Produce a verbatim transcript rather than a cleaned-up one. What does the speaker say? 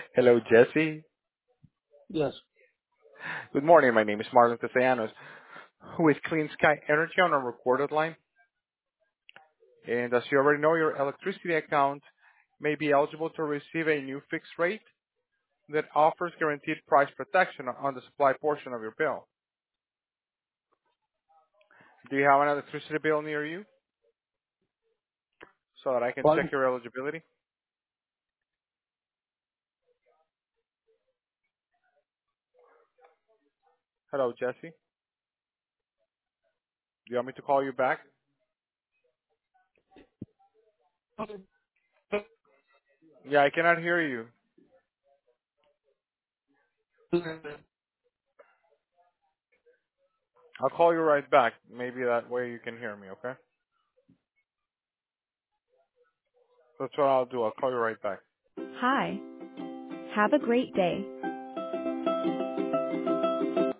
Hello, Jesse. Yes. Good morning. My name is Marlon Castellanos with Clean Sky Energy on a recorded line. And as you already know, your electricity account may be eligible to receive a new fixed rate that offers guaranteed price protection on the supply portion of your bill. Do you have an electricity bill near you so that I can check Pardon? your eligibility? Hello, Jesse. Do you want me to call you back? Yeah, I cannot hear you. I'll call you right back. Maybe that way you can hear me, okay? That's what I'll do. I'll call you right back. Hi. Have a great day.